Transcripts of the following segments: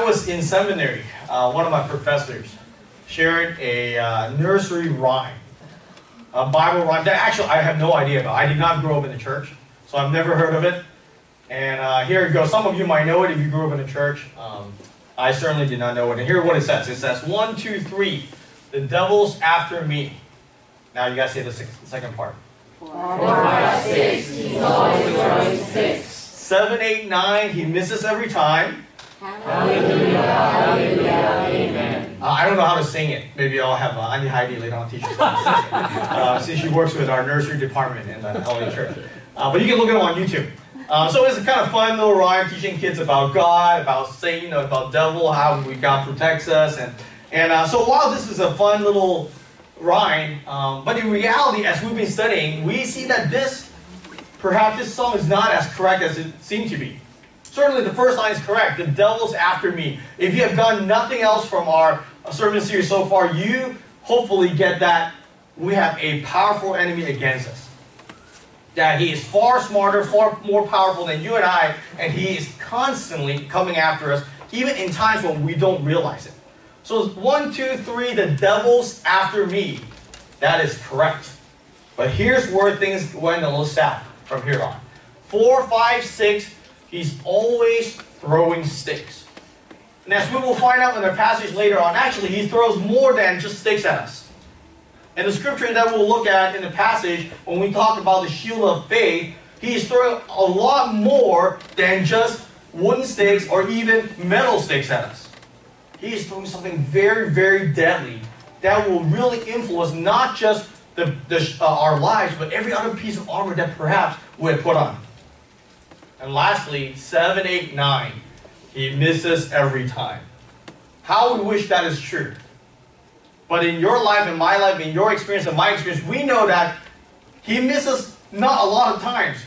was in seminary, one of my professors shared a nursery rhyme, a Bible rhyme that actually I have no idea about. I did not grow up in the church, so I've never heard of it. And here it goes. Some of you might know it if you grew up in the church. I certainly did not know it. And here's what it says. It says, 1, 2, 3, the devil's after me. Now you guys say the second part. 4, 5, 6, he's always throwing 6. 7, 8, 9, he misses every time. Hallelujah, hallelujah, amen. I don't know how to sing it. Maybe I'll have Auntie Heidi later on teach us how to sing it. Since she works with our nursery department in the LA church. But you can look it up on YouTube. So it's a kind of fun little rhyme teaching kids about God, about Satan, about devil, how God protects us. And so while this is a fun little rhyme, but in reality, as we've been studying, we see that perhaps this song is not as correct as it seemed to be. Certainly the first line is correct. The devil's after me. If you have gotten nothing else from our sermon series so far, you hopefully get that we have a powerful enemy against us. That he is far smarter, far more powerful than you and I, and he is constantly coming after us, even in times when we don't realize it. So 1, 2, 3, the devil's after me. That is correct. But here's where things went a little south from here on. 4, 5, 6, he's always throwing sticks. And as we will find out in the passage later on, actually he throws more than just sticks at us. And the scripture that we'll look at in the passage, when we talk about the shield of faith, he's throwing a lot more than just wooden sticks or even metal sticks at us. He is throwing something very, very deadly that will really influence not just our lives, but every other piece of armor that perhaps we had put on. And lastly, 7, 8, 9, he misses every time. How we wish that is true. But in your life, in my life, in your experience, in my experience, we know that he misses not a lot of times.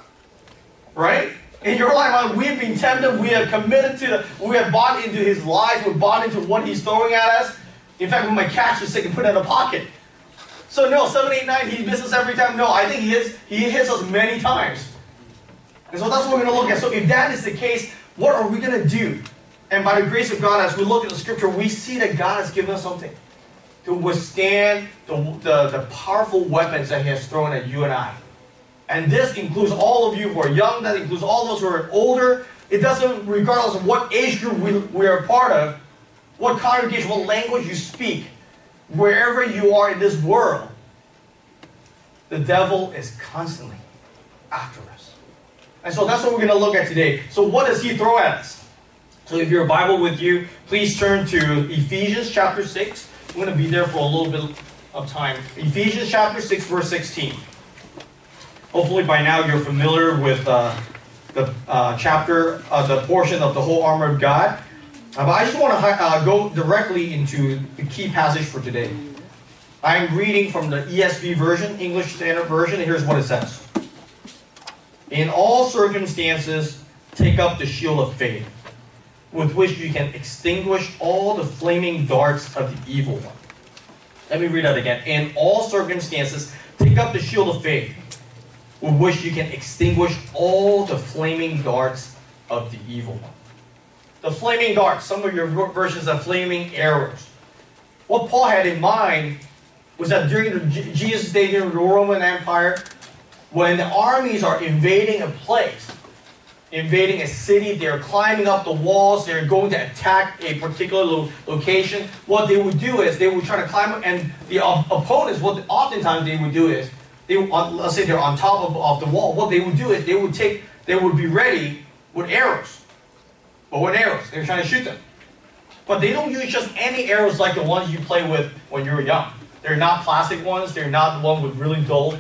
Right? In your life, we've been tempted, we have committed we have bought into his lies, we've bought into what he's throwing at us. In fact, we might catch this thing and put it in a pocket. So no, 7, 8, 9, he misses every time. No, I think he hits us many times. And so that's what we're going to look at. So if that is the case, what are we going to do? And by the grace of God, as we look at the scripture, we see that God has given us something to withstand the powerful weapons that he has thrown at you and I. And this includes all of you who are young, that includes all of us who are older. It doesn't, regardless of what age group we are a part of, what congregation, what language you speak, wherever you are in this world, the devil is constantly after us. And so that's what we're going to look at today. So what does he throw at us? So if you have a Bible with you, please turn to Ephesians chapter 6. I'm going to be there for a little bit of time. Ephesians chapter 6, verse 16. Hopefully by now you're familiar with the portion of the whole armor of God. But I just want to go directly into the key passage for today. I'm reading from the ESV version, English Standard Version, and here's what it says. In all circumstances, take up the shield of faith, with which you can extinguish all the flaming darts of the evil one. Let me read that again. In all circumstances, take up the shield of faith, with which you can extinguish all the flaming darts of the evil one. The flaming darts, some of your versions are flaming arrows. What Paul had in mind was that during Jesus' day during the Roman Empire, when the armies are invading a place, invading a city, they're climbing up the walls, they're going to attack a particular location, what they would do is they would try to climb up, and the opponents, what oftentimes they would do is, let's say they're on top of the wall, what they would do is they would be ready with arrows. But what arrows? They're trying to shoot them. But they don't use just any arrows like the ones you play with when you were young. They're not plastic ones, they're not the one with really dull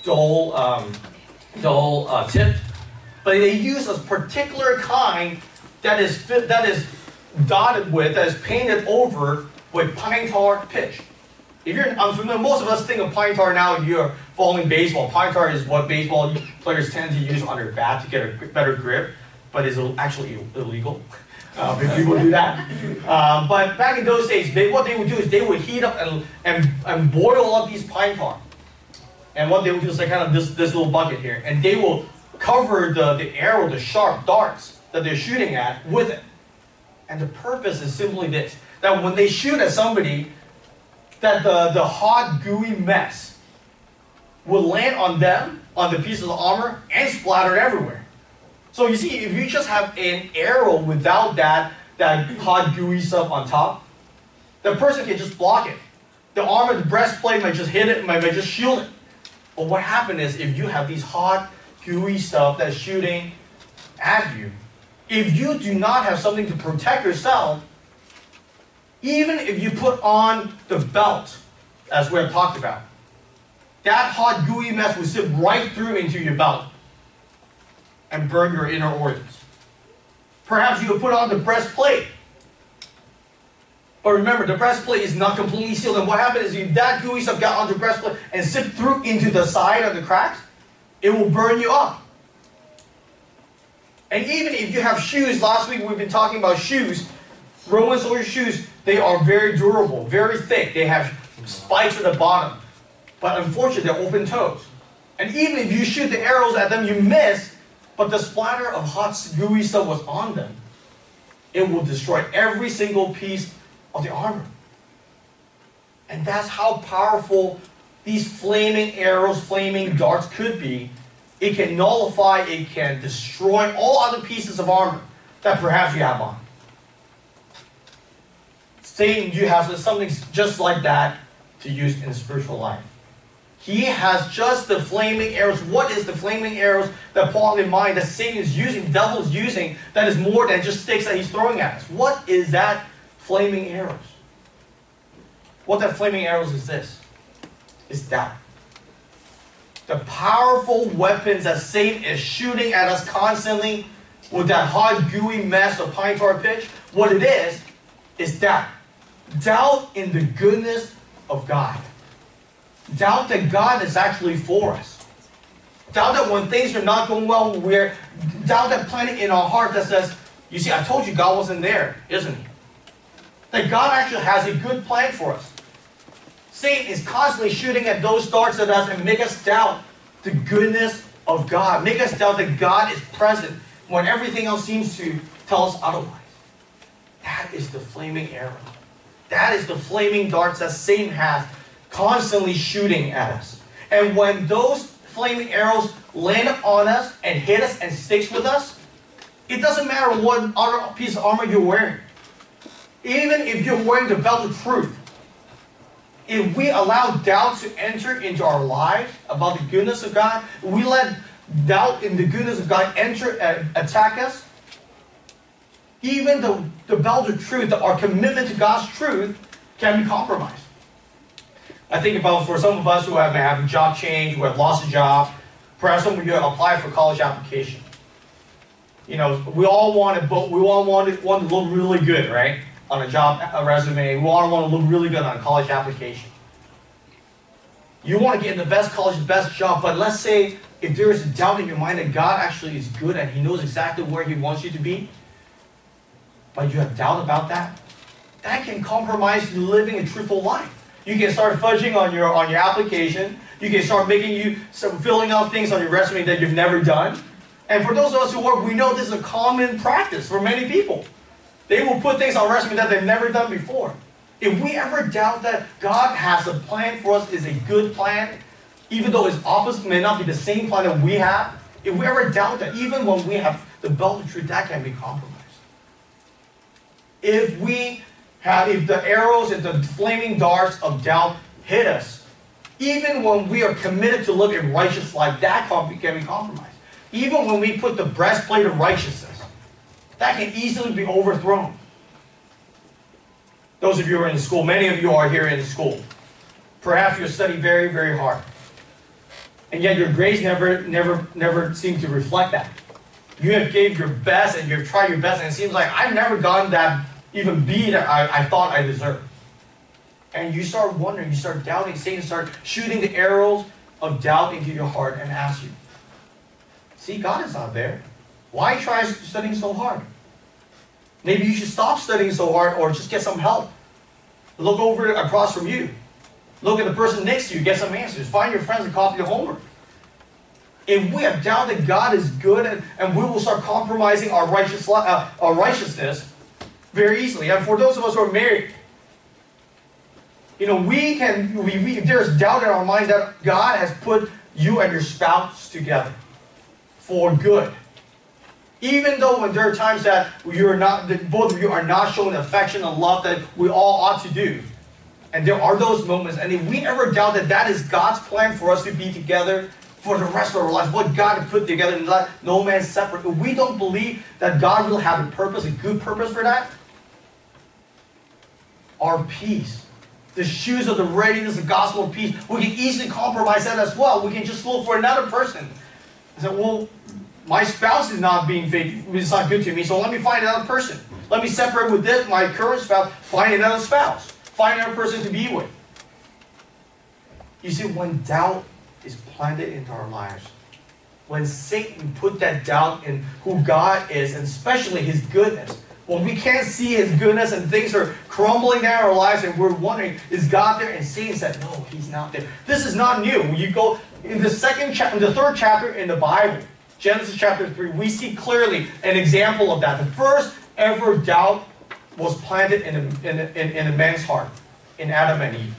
tip. But they use a particular kind that is dotted with, that is painted over with pine tar pitch. If you're unfamiliar, most of us think of pine tar now if you're following baseball. Pine tar is what baseball players tend to use on their bat to get a better grip, but it's actually illegal if people do that. But back in those days, what they would do is they would heat up and boil up these pine tar. And what they would do is like kind of this little bucket here, and they will cover the arrow, the sharp darts that they're shooting at with it. And the purpose is simply this, that when they shoot at somebody, that the hot, gooey mess will land on them, on the pieces of armor, and splatter everywhere. So you see, if you just have an arrow without that hot, gooey stuff on top, the person can just block it. The armor, the breastplate might just hit it, might just shield it. But what happens is, if you have these hot, gooey stuff that's shooting at you, if you do not have something to protect yourself, even if you put on the belt, as we have talked about, that hot, gooey mess will slip right through into your belt and burn your inner organs. Perhaps you could put on the breastplate. But remember, the breastplate is not completely sealed, and what happens is if that gooey stuff got on the breastplate and slipped through into the side of the cracks, it will burn you up. And even if you have shoes, last week we've been talking about shoes, Roman soldier shoes, they are very durable, very thick. They have spikes at the bottom. But unfortunately, they're open toes. And even if you shoot the arrows at them, you miss, but the splatter of hot, gooey stuff was on them. It will destroy every single piece of the armor. And that's how powerful these flaming arrows, flaming darts could be. It can nullify, it can destroy all other pieces of armor that perhaps you have on. Satan, you have something just like that to use in the spiritual life. He has just the flaming arrows. What is the flaming arrows that Paul in mind, that Satan is using, the devil is using, that is more than just sticks that he's throwing at us? What is that flaming arrows? What that flaming arrows is this. It's doubt. The powerful weapons that Satan is shooting at us constantly with that hot, gooey mess of pine tar pitch, what it is doubt. Doubt in the goodness of God. Doubt that God is actually for us. Doubt that when things are not going well, doubt that planting in our heart that says, you see, I told you God wasn't there, isn't he? That God actually has a good plan for us. Satan is constantly shooting at those darts at us and make us doubt the goodness of God. Make us doubt that God is present when everything else seems to tell us otherwise. That is the flaming arrow. That is the flaming darts that Satan has constantly shooting at us. And when those flaming arrows land on us and hit us and sticks with us, it doesn't matter what other piece of armor you're wearing. Even if you're wearing the belt of truth, if we allow doubt to enter into our lives about the goodness of God, we let doubt in the goodness of God attack us, even the belt of truth, our commitment to God's truth, can be compromised. I think about for some of us who have a job change, who have lost a job, perhaps some of you have applied for college application. You know, we all want to look really good, right? On a resume. We all want to look really good on a college application. You want to get in the best college, the best job, but let's say if there is a doubt in your mind that God actually is good and he knows exactly where he wants you to be, but you have doubt about that, that can compromise you living a truthful life. You can start fudging on your application. You can start filling out things on your resume that you've never done. And for those of us who work, we know this is a common practice for many people. They will put things on resume that they've never done before. If we ever doubt that God has a plan for us, is a good plan, even though its opposite may not be the same plan that we have, if we ever doubt that, even when we have the belt of truth, that can be compromised. If the arrows and the flaming darts of doubt hit us, even when we are committed to live a righteous life, that can be compromised. Even when we put the breastplate of righteousness, that can easily be overthrown. Those of you who are in school, many of you are here in school. Perhaps you're studying very, very hard. And yet your grades never seem to reflect that. You have gave your best and you've tried your best, and it seems like I've never gotten that even B that I thought I deserved. And you start wondering, you start doubting, Satan starts shooting the arrows of doubt into your heart and asks you, see, God is not there. Why try studying so hard? Maybe you should stop studying so hard or just get some help. Look over across from you. Look at the person next to you, get some answers. Find your friends and copy your homework. If we have doubt that God is good and we will start compromising our righteousness, very easily. And for those of us who are married, there's doubt in our mind that God has put you and your spouse together for good. Even though when there are times that both of you are not showing affection and love that we all ought to do. And there are those moments, and if we ever doubt that that is God's plan for us to be together for the rest of our life, what God has put together and let no man separate, if we don't believe that God will have a purpose, a good purpose for that, our peace, the shoes of the readiness, the gospel of peace, we can easily compromise that as well. We can just look for another person and say, well, my spouse is not being faithful, it's not good to me, so let me find another person. Let me separate with this, my current spouse, find another spouse. Find another person to be with. You see, when doubt is planted into our lives, when Satan put that doubt in who God is, and especially His goodness, when we can't see His goodness and things are crumbling down our lives and we're wondering, is God there? And Satan said, no, He's not there. This is not new. You go in the third chapter in the Bible, Genesis chapter 3, we see clearly an example of that. The first ever doubt was planted in a man's heart, in Adam and Eve.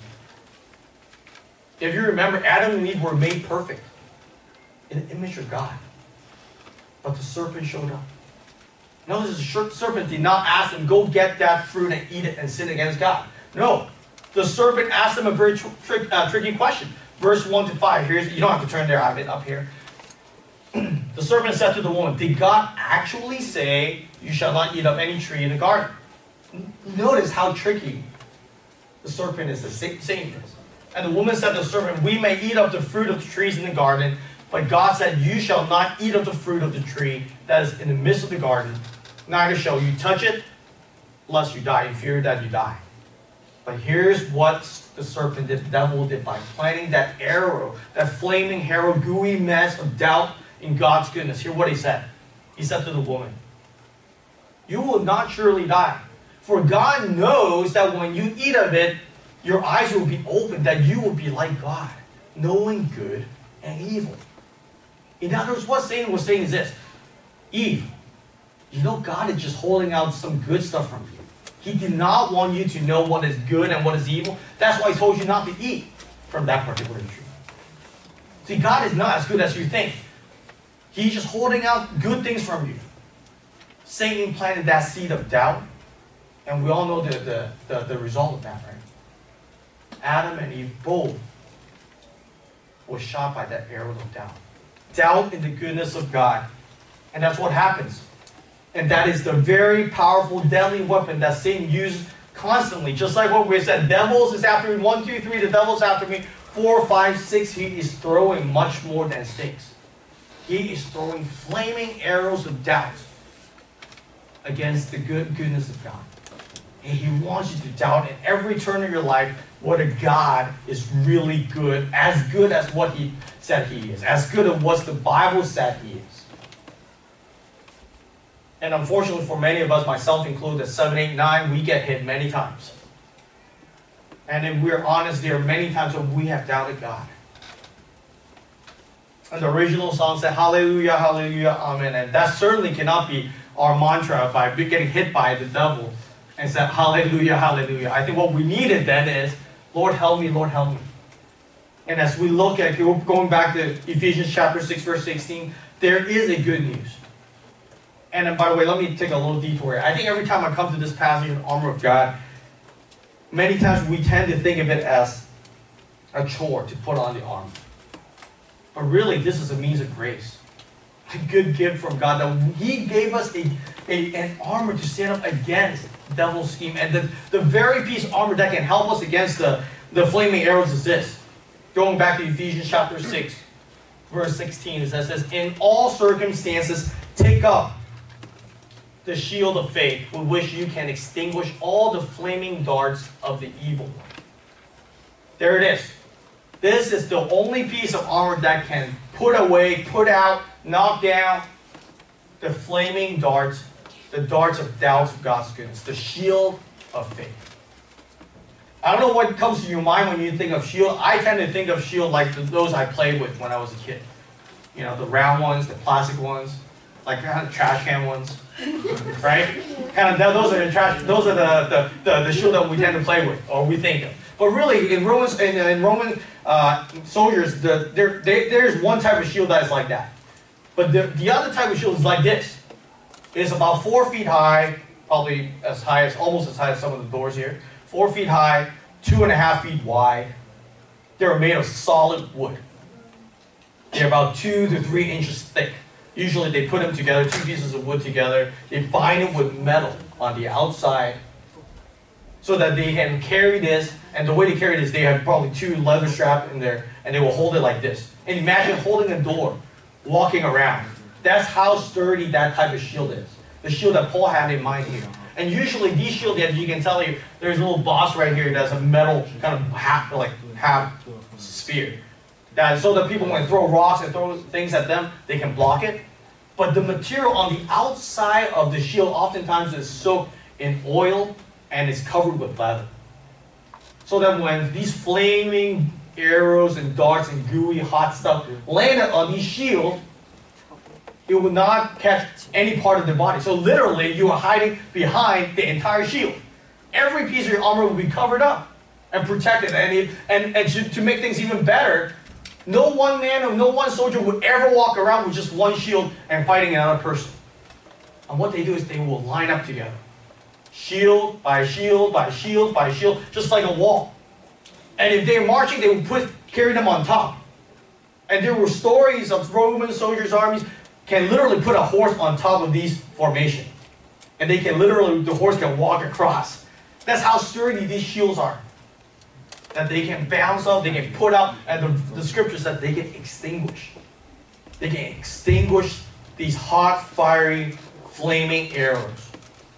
If you remember, Adam and Eve were made perfect in the image of God. But the serpent showed up. Notice the serpent did not ask them, go get that fruit and eat it and sin against God. No. The serpent asked them a very tricky question. Verse 1 to 5. You don't have to turn there, I have it up here. The serpent said to the woman, did God actually say, you shall not eat of any tree in the garden? Notice how tricky the serpent is, the Satan is. And the woman said to the serpent, we may eat of the fruit of the trees in the garden, but God said, you shall not eat of the fruit of the tree that is in the midst of the garden, neither shall you touch it, lest you die, in fear that you die. But here's what the serpent did, the devil did, by planting that arrow, that flaming arrow, gooey mess of doubt in God's goodness. Hear what he said. He said to the woman, you will not surely die. For God knows that when you eat of it, your eyes will be opened, that you will be like God, knowing good and evil. In other words, what Satan was saying is this. Eve, you know God is just holding out some good stuff from you. He did not want you to know what is good and what is evil. That's why He told you not to eat from that particular tree. See, God is not as good as you think. He's just holding out good things from you. Satan planted that seed of doubt, and we all know the result of that, right? Adam and Eve both were shot by that arrow of doubt. Doubt in the goodness of God. And that's what happens. And that is the very powerful, deadly weapon that Satan uses constantly. Just like what we said, devils is after me, 1, 2, 3, the devil's after me, 4, 5, 6, he is throwing much more than sticks. He is throwing flaming arrows of doubt against the goodness of God. And he wants you to doubt in every turn of your life whether God is really good as what He said He is, as good as what the Bible said He is. And unfortunately for many of us, myself included, at 7, 8, 9, we get hit many times. And if we're honest, there are many times when we have doubted God. And the original song said, hallelujah, hallelujah, amen. And that certainly cannot be our mantra by getting hit by the devil and said, hallelujah, hallelujah. I think what we needed then is, Lord help me, Lord help me. And as we look at, going back to Ephesians chapter 6, verse 16, there is a good news. And by the way, let me take a little detour here. I think every time I come to this passage in the armor of God, many times we tend to think of it as a chore to put on the armor. But really, this is a means of grace. A good gift from God that He gave us an armor to stand up against the devil's scheme. And the very piece of armor that can help us against the flaming arrows is this. Going back to Ephesians chapter 6, verse 16, it says, in all circumstances, take up the shield of faith with which you can extinguish all the flaming darts of the evil one. There it is. This is the only piece of armor that can put away, put out, knock down the flaming darts, the darts of doubts of God's goodness, the shield of faith. I don't know what comes to your mind when you think of shield. I tend to think of shield like those I played with when I was a kid. You know, the round ones, the plastic ones. like kind of trash can ones, right? Kind of those are the trash. Those are the shield that we tend to play with or we think of. But really, in Roman soldiers, there's one type of shield that is like that. But the other type of shield is like this. It's about 4 feet high, probably almost as high as some of the doors here. 4 feet high, 2.5 feet wide. They're made of solid wood. They're about 2 to 3 inches thick. Usually they put them together, 2 pieces of wood together. They bind it with metal on the outside so that they can carry this. And the way they carry this, they have probably 2 leather straps in there, and they will hold it like this. And imagine holding a door, walking around. That's how sturdy that type of shield is. The shield that Paul had in mind here. And usually these shields, as you can tell here, there's a little boss right here that's a metal kind of half sphere. So that people, when they throw rocks and throw things at them, they can block it. But the material on the outside of the shield oftentimes is soaked in oil and is covered with leather. So that when these flaming arrows and darts and gooey hot stuff landed on these shields, it would not catch any part of the body. So literally, you are hiding behind the entire shield. Every piece of your armor will be covered up and protected. And to make things even better, no one man or no one soldier would ever walk around with just one shield and fighting another person. And what they do is they will line up together. Shield by shield by shield by shield, just like a wall. And if they're marching, they would carry them on top. And there were stories of Roman soldiers' armies can literally put a horse on top of these formations. And they can literally, the horse can walk across. That's how sturdy these shields are. That they can bounce off, they can put out, and the scripture said they can extinguish. They can extinguish these hot, fiery, flaming arrows.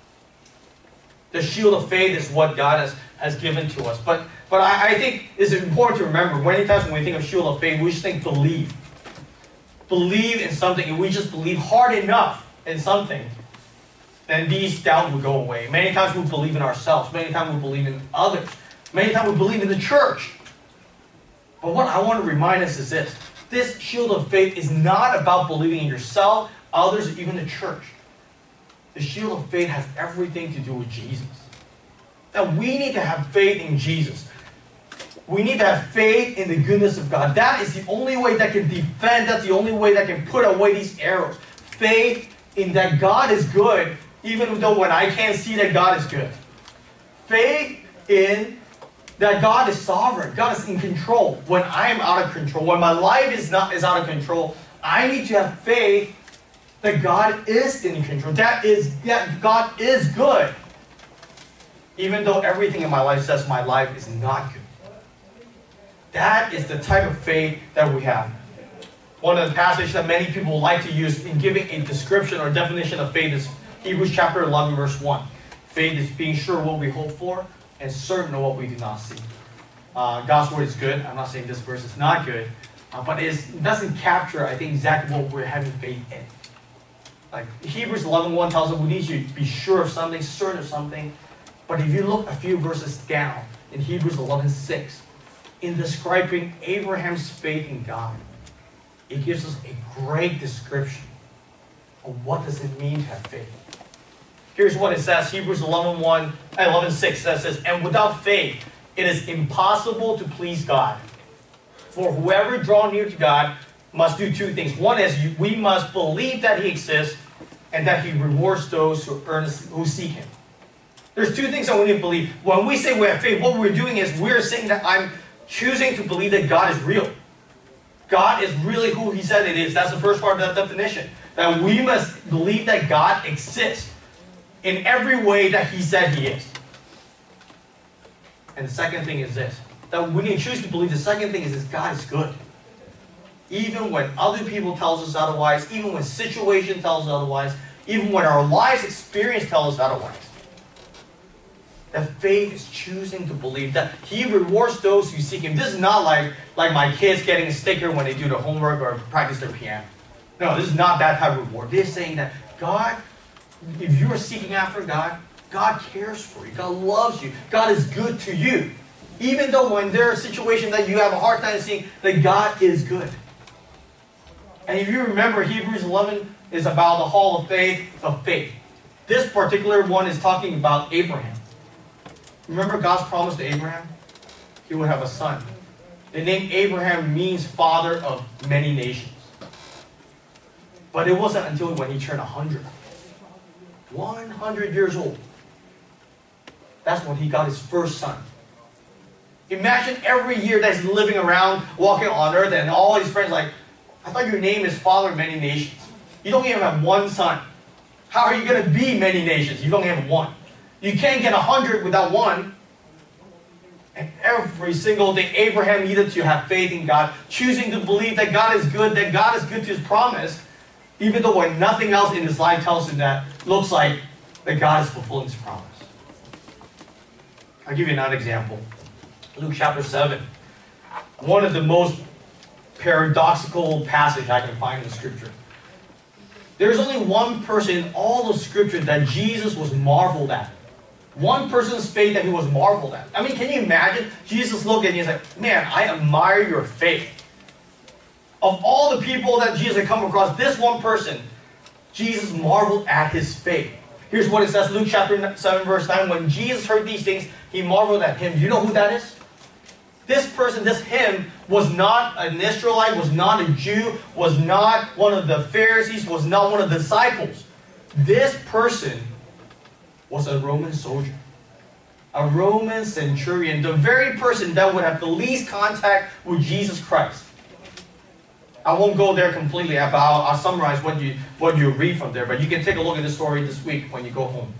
The shield of faith is what God has given to us. But I think it's important to remember, many times when we think of shield of faith, we just think believe. Believe in something, and we just believe hard enough in something, then these doubts will go away. Many times we believe in ourselves. Many times we believe in others. Many times we believe in the church. But what I want to remind us is this. This shield of faith is not about believing in yourself, others, or even the church. The shield of faith has everything to do with Jesus. That we need to have faith in Jesus. We need to have faith in the goodness of God. That is the only way that can defend. That's the only way that can put away these arrows. Faith in that God is good, even though when I can't see that God is good. Faith in that God is sovereign. God is in control. When I am out of control, when my life is out of control, I need to have faith that God is in control. That God is good. Even though everything in my life says my life is not good. That is the type of faith that we have. One of the passages that many people like to use in giving a description or definition of faith is Hebrews chapter 11, verse 1. Faith is being sure of what we hope for and certain of what we do not see. God's word is good. I'm not saying this verse is not good. But it doesn't capture, I think, exactly what we're having faith in. Like Hebrews 11:1 tells us we need to be sure of something, certain of something. But if you look a few verses down in Hebrews 11:6, in describing Abraham's faith in God, it gives us a great description of what does it mean to have faith. Here's what it says, Hebrews 11:6 says, and without faith, it is impossible to please God. For whoever draws near to God must do two things. One is we must believe that He exists and that He rewards those who seek Him. There's two things that we need to believe. When we say we have faith, what we're doing is we're saying that I'm choosing to believe that God is real. God is really who He said it is. That's the first part of that definition. That we must believe that God exists in every way that He said He is. And the second thing is this. That we need to choose to believe. The second thing is that God is good. Even when other people tell us otherwise, even when situation tells us otherwise, even when our lives experience tells us otherwise. That faith is choosing to believe that He rewards those who seek Him. This is not like my kids getting a sticker when they do their homework or practice their piano. No, this is not that type of reward. They're saying that God, if you are seeking after God, God cares for you. God loves you. God is good to you. Even though when there are situations that you have a hard time seeing that God is good. And if you remember Hebrews 11, is about the hall of faith. This particular one is talking about Abraham. Remember God's promise to Abraham? He would have a son. The name Abraham means father of many nations. But it wasn't until when he turned 100. 100 years old. That's when he got his first son. Imagine every year that he's living around, walking on earth, and all his friends like, I thought your name is father of many nations. You don't even have one son. How are you going to be many nations? You don't have one. You can't get 100 without one. And every single day, Abraham needed to have faith in God, choosing to believe that God is good to his promise, even though when nothing else in his life tells him that, looks like that God is fulfilling his promise. I'll give you another example. Luke chapter 7. One of the most paradoxical passages I can find in the scripture. There's only one person in all of scripture that Jesus was marveled at. One person's faith that he was marveled at. I mean, can you imagine? Jesus looked at him and he's like, man, I admire your faith. Of all the people that Jesus had come across, this one person, Jesus marveled at his faith. Here's what it says, Luke chapter 7, verse 9. When Jesus heard these things, he marveled at him. You know who that is? This person, this him, was not an Israelite, was not a Jew, was not one of the Pharisees, was not one of the disciples. This person was a Roman soldier. A Roman centurion. The very person that would have the least contact with Jesus Christ. I won't go there completely, but I'll summarize what you read from there. But you can take a look at the story this week when you go home.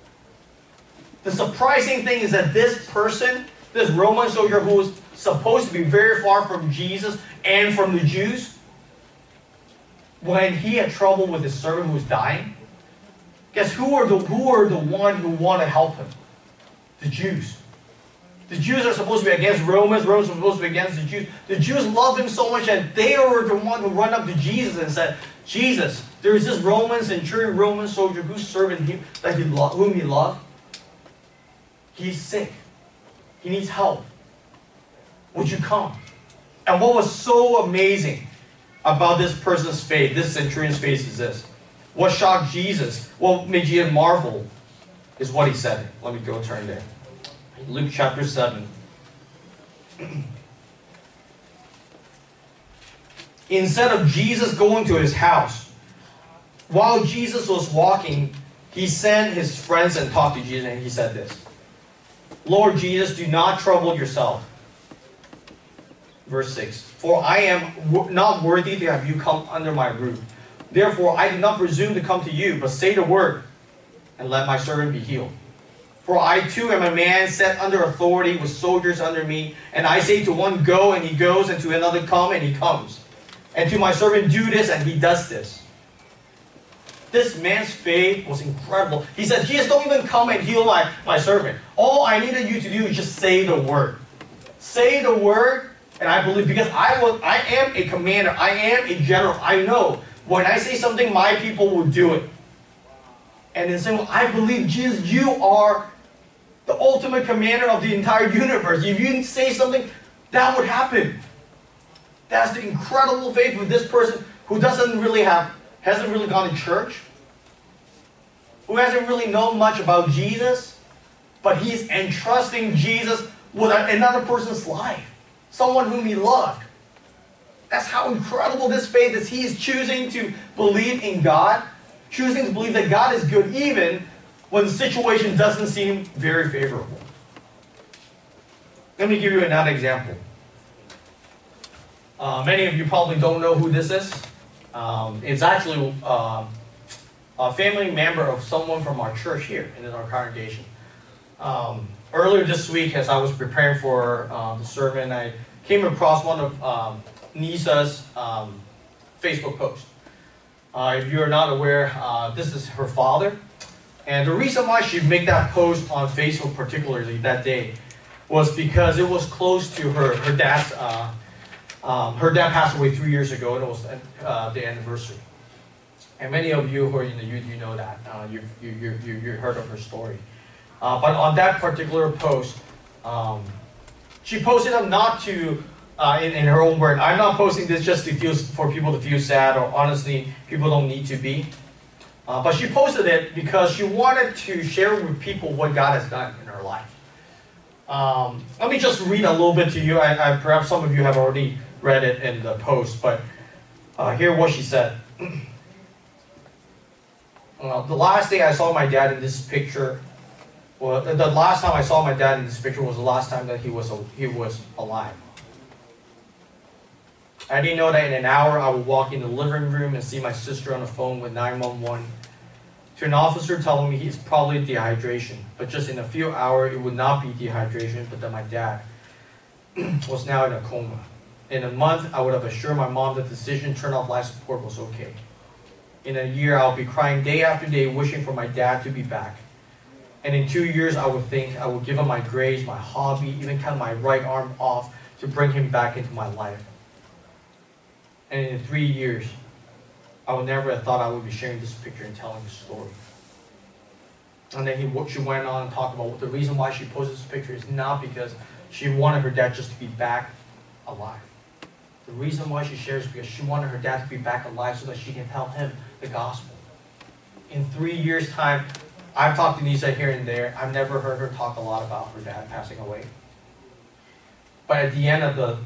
The surprising thing is that this person, this Roman soldier who was supposed to be very far from Jesus and from the Jews, when he had trouble with his servant who was dying, guess who are the one who want to help him? The Jews. The Jews are supposed to be against Romans. Romans are supposed to be against the Jews. The Jews loved him so much that they were the one who run up to Jesus and said, Jesus, there is this Roman centurion, Roman soldier whose servant whom he loved. He's sick. He needs help. Would you come? And what was so amazing about this person's faith, this centurion's faith, is this. What shocked Jesus, what made Jesus marvel, is what he said. Let me go turn there. Luke chapter 7. Instead of Jesus going to his house, while Jesus was walking, he sent his friends and talked to Jesus, and he said this. Lord Jesus, do not trouble yourself. Verse 6. For I am not worthy to have you come under my roof. Therefore, I do not presume to come to you, but say the word, and let my servant be healed. For I too am a man set under authority with soldiers under me, and I say to one, go, and he goes, and to another, come, and he comes. And to my servant, do this, and he does this. This man's faith was incredible. He said, Jesus, don't even come and heal my servant. All I needed you to do is just say the word. Say the word, and I believe, because I am a commander, I am a general, I know when I say something, my people will do it. And in saying, well, I believe, Jesus, you are the ultimate commander of the entire universe. If you say something, that would happen. That's the incredible faith with this person who hasn't really gone to church, who hasn't really known much about Jesus, but he's entrusting Jesus with another person's life, someone whom he loved. That's how incredible this faith is. He is choosing to believe in God, choosing to believe that God is good even when the situation doesn't seem very favorable. Let me give you another example. Many of you probably don't know who this is. It's actually a family member of someone from our church here in our congregation. Earlier this week, as I was preparing for the sermon, I came across one of Nisa's Facebook posts. If you're not aware, this is her father. And the reason why she made that post on Facebook particularly that day was because it was close to her dad's. Her dad passed away 3 years ago, and it was the anniversary. And many of you who are in the youth, you know that. You heard of her story. But on that particular post, she posted up not to in her own word, I'm not posting this just for people to feel sad, or honestly, people don't need to be. But she posted it because she wanted to share with people what God has done in her life. Let me just read a little bit to you. Perhaps some of you have already read it in the post, but hear what she said. The last day I saw my dad in this picture, well, the last time I saw my dad in this picture was the last time that he was alive. I didn't know that in an hour I would walk in the living room and see my sister on the phone with 911 to an officer telling me it's probably dehydration, but just in a few hours it would not be dehydration, but that my dad was now in a coma. In a month, I would have assured my mom that the decision to turn off life support was okay. In a year, I'll be crying day after day, wishing for my dad to be back. And in 2 years, I would think I would give him my grades, my hobby, even cut my right arm off to bring him back into my life. And in 3 years, I would never have thought I would be sharing this picture and telling the story. And then she went on and talked about the reason why she posted this picture is not because she wanted her dad just to be back alive. The reason why she shares is because she wanted her dad to be back alive so that she can tell him the gospel. In 3 years' time, I've talked to Nisa here and there. I've never heard her talk a lot about her dad passing away. But at the end of the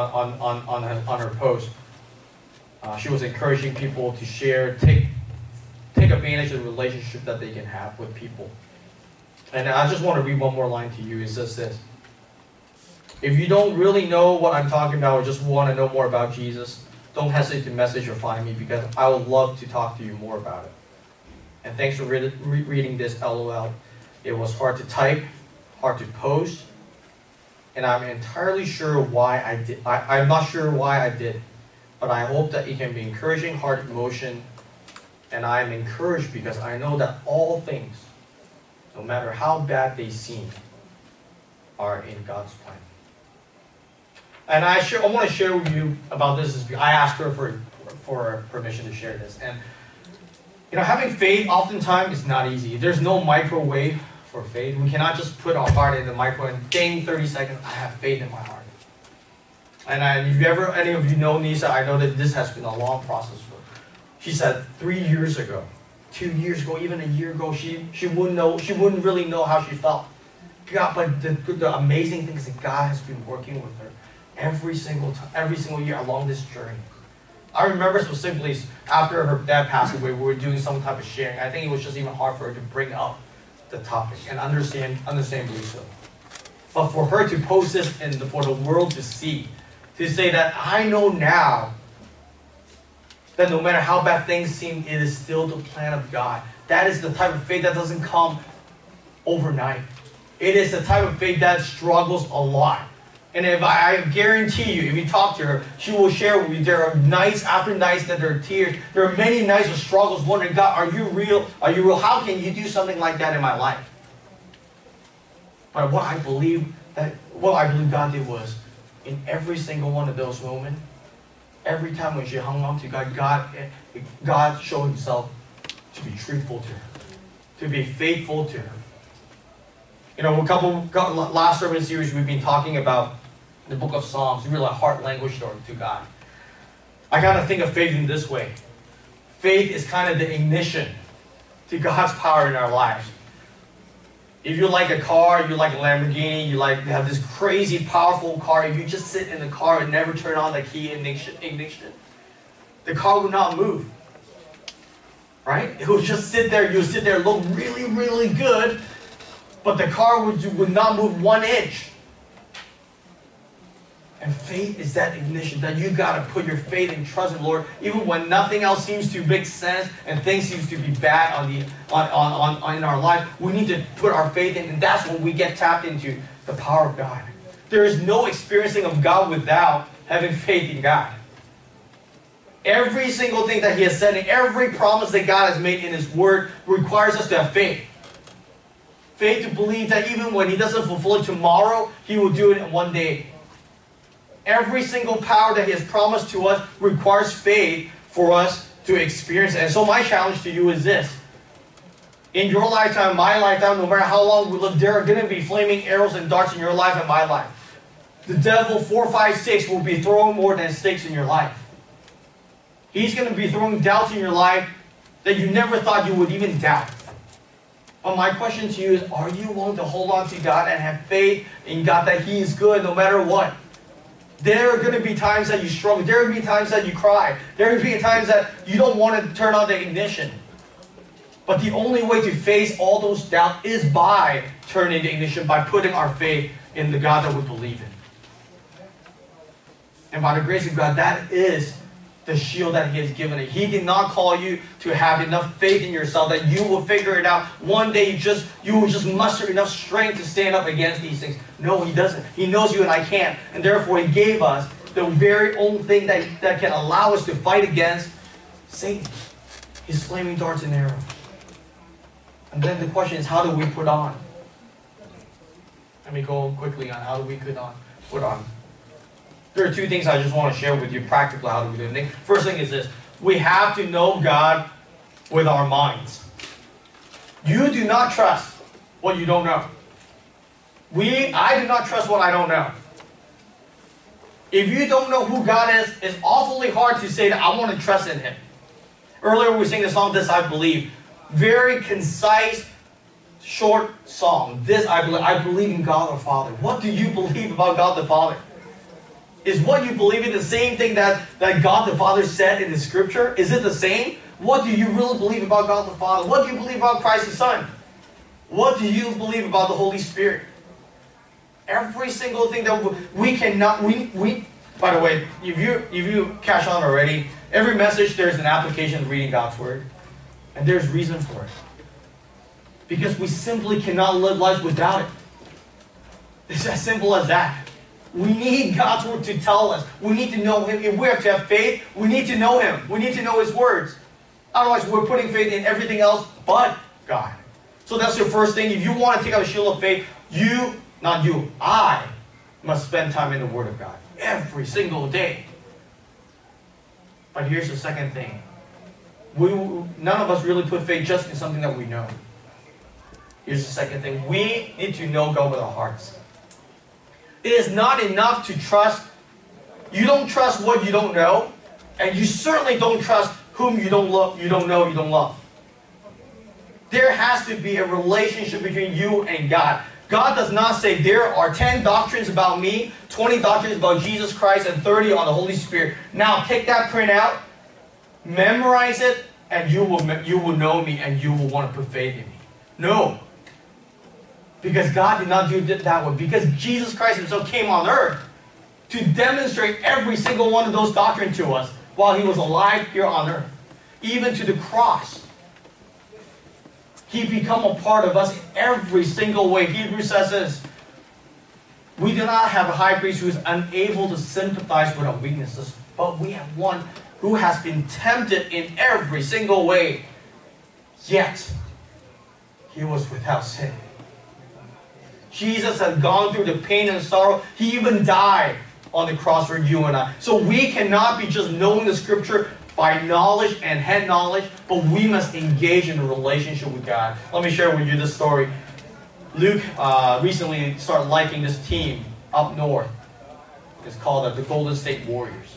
on her post, she was encouraging people to share, take advantage of the relationship that they can have with people. And I just want to read one more line to you. It says this. If you don't really know what I'm talking about or just want to know more about Jesus, don't hesitate to message or find me because I would love to talk to you more about it. And thanks for reading this, LOL. It was hard to type, hard to post, and I'm entirely sure why I did. I'm not sure why I did, but I hope that it can be encouraging heart emotion, and I am encouraged because I know that all things, no matter how bad they seem, are in God's plan. And I want to share with you about this. I asked her for permission to share this. And having faith oftentimes is not easy. There's no microwave for faith. We cannot just put our heart in the microwave and ding, 30 seconds, I have faith in my heart. And if any of you know Nisa, I know that this has been a long process for her. She said 3 years ago, 2 years ago, even a year ago, she wouldn't really know how she felt. God, but the amazing thing is that God has been working with her every single year along this journey. I remember specifically after her dad passed away, we were doing some type of sharing. I think it was just even hard for her to bring up the topic and understandably so. But for her to post this and for the world to see, to say that I know now that no matter how bad things seem, it is still the plan of God. That is the type of faith that doesn't come overnight. It is the type of faith that struggles a lot. And if I guarantee you, if you talk to her, she will share with you, there are nights after nights that there are tears. There are many nights of struggles wondering, God, are you real? Are you real? How can you do something like that in my life? But what I believe God did was, in every single one of those moments, every time when she hung on to God showed himself to be truthful to her, to be faithful to her. Last sermon series we've been talking about the book of Psalms, really a heart language to God. I kind of think of faith in this way. Faith is kind of the ignition to God's power in our lives. If you like a car, you like a Lamborghini, you have this crazy powerful car, if you just sit in the car and never turn on the key ignition, the car would not move. Right? It would just sit there, you would sit there, look really, really good, but the car would not move 1 inch. And faith is that ignition that you got to put your faith and trust in the Lord, even when nothing else seems to make sense and things seems to be bad in our life. We need to put our faith in, and that's when we get tapped into the power of God. There is no experiencing of God without having faith in God. Every single thing that He has said and every promise that God has made in His Word requires us to have faith. Faith to believe that even when He doesn't fulfill it tomorrow, He will do it in one day. Every single power that He has promised to us requires faith for us to experience it. And so my challenge to you is this. In your lifetime, my lifetime, no matter how long we live, there are going to be flaming arrows and darts in your life and my life. The devil, 4, 5, 6, will be throwing more than 6 in your life. He's going to be throwing doubts in your life that you never thought you would even doubt. But my question to you is, are you willing to hold on to God and have faith in God that He is good no matter what? There are going to be times that you struggle. There are going to be times that you cry. There are going to be times that you don't want to turn on the ignition. But the only way to face all those doubts is by turning the ignition, by putting our faith in the God that we believe in. And by the grace of God, that is the shield that He has given it. He did not call you to have enough faith in yourself that you will figure it out. One day you will just muster enough strength to stand up against these things. No, He doesn't. He knows you and I can't. And therefore He gave us the very only thing that can allow us to fight against Satan. His flaming darts and arrows. And then the question is, how do we put on? Let me go quickly on how do we put on. There are 2 things I just want to share with you practically how do we do it. First thing is this. We have to know God with our minds. You do not trust what you don't know. I do not trust what I don't know. If you don't know who God is, it's awfully hard to say that I want to trust in Him. Earlier we sang the song, This I Believe. Very concise, short song. This I believe. I believe in God the Father. What do you believe about God the Father? Is what you believe in the same thing that God the Father said in the Scripture? Is it the same? What do you really believe about God the Father? What do you believe about Christ the Son? What do you believe about the Holy Spirit? Every single thing that we cannot... By the way, if you catch on already, every message there's an application of reading God's Word. And there's reason for it. Because we simply cannot live life without it. It's as simple as that. We need God's Word to tell us. We need to know Him. If we have to have faith, we need to know Him. We need to know His words. Otherwise, we're putting faith in everything else but God. So that's your first thing. If you want to take out a shield of faith, I must spend time in the Word of God. Every single day. But here's the second thing. None of us really put faith just in something that we know. Here's the second thing. We need to know God with our hearts. It is not enough to trust. You don't trust what you don't know. And you certainly don't trust whom you don't love, you don't know, you don't love. There has to be a relationship between you and God. God does not say there are 10 doctrines about me, 20 doctrines about Jesus Christ, and 30 on the Holy Spirit. Now take that print out, memorize it, and you will know me and you will want to put faith in me. No. Because God did not do it that way. Because Jesus Christ Himself came on earth to demonstrate every single one of those doctrines to us while He was alive here on earth. Even to the cross. He became a part of us in every single way. Hebrews says this. We do not have a high priest who is unable to sympathize with our weaknesses, but we have one who has been tempted in every single way, yet He was without sin. Jesus had gone through the pain and sorrow. He even died on the cross for you and I. So we cannot be just knowing the Scripture by knowledge and head knowledge, but we must engage in a relationship with God. Let me share with you this story. Luke recently started liking this team up north. It's called the Golden State Warriors.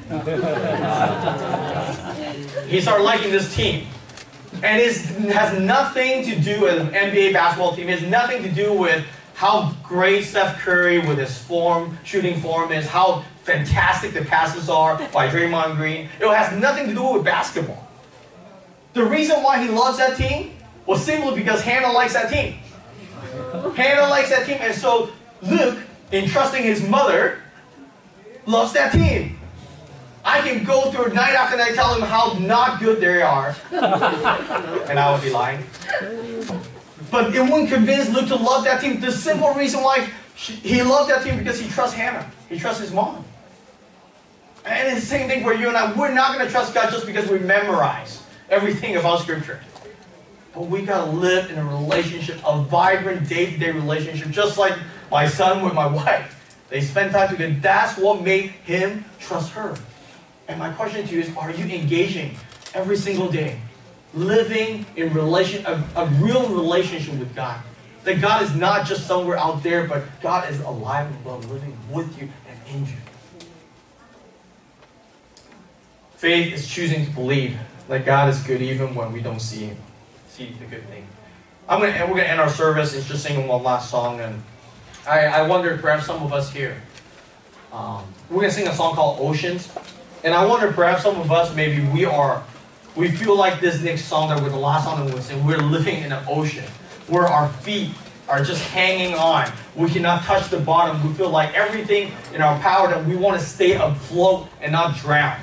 He started liking this team. And it has nothing to do with an NBA basketball team. It has nothing to do with how great Steph Curry with his shooting form is, how fantastic the passes are by Draymond Green. It has nothing to do with basketball. The reason why he loves that team was simply because Hannah likes that team. Hannah likes that team, and so Luke, in trusting his mother, loves that team. I can go through night after night telling him how not good they are, and I would be lying. But it wouldn't convince Luke to love that team. The simple reason why he loved that team because he trusts Hannah. He trusts his mom. And it's the same thing for you and I. We're not going to trust God just because we memorize everything about Scripture. But we got to live in a relationship, a vibrant day-to-day relationship, just like my son with my wife. They spend time together. That's what made him trust her. And my question to you is, are you engaging every single day? Living in a real relationship with God. That God is not just somewhere out there, but God is alive and well, living with you and in you. Faith is choosing to believe that God is good even when we don't see the good thing. We're gonna end our service and just sing one last song. And I wonder, perhaps some of us here, we're gonna sing a song called Oceans. And I wonder, perhaps some of us, maybe we feel like this next song that we're the last song that we're singing, we're living in an ocean where our feet are just hanging on. We cannot touch the bottom. We feel like everything in our power that we want to stay afloat and not drown.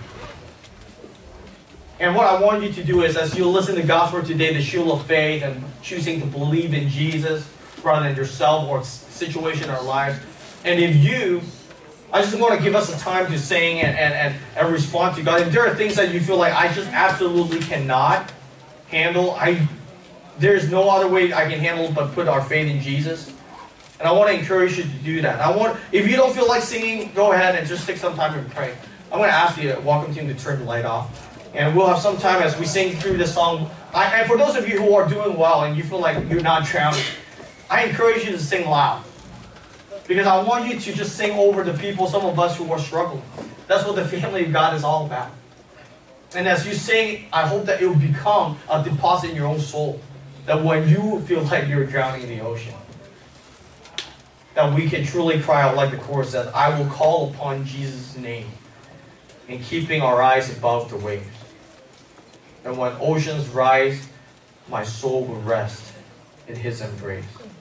And what I want you to do is, as you listen to God's word today, the shield of faith and choosing to believe in Jesus rather than yourself or situation in our lives. And I just want to give us a time to sing and respond to God. If there are things that you feel like I just absolutely cannot handle, there's no other way I can handle it but put our faith in Jesus. And I want to encourage you to do that. If you don't feel like singing, go ahead and just take some time and pray. I'm going to ask the welcome team to turn the light off. And we'll have some time as we sing through this song. And for those of you who are doing well and you feel like you're not drowning, I encourage you to sing loud. Because I want you to just sing over the people, some of us who are struggling. That's what the family of God is all about. And as you sing, I hope that it will become a deposit in your own soul. That when you feel like you're drowning in the ocean, that we can truly cry out like the chorus says, I will call upon Jesus' name, and keeping our eyes above the waves. And when oceans rise, my soul will rest in His embrace.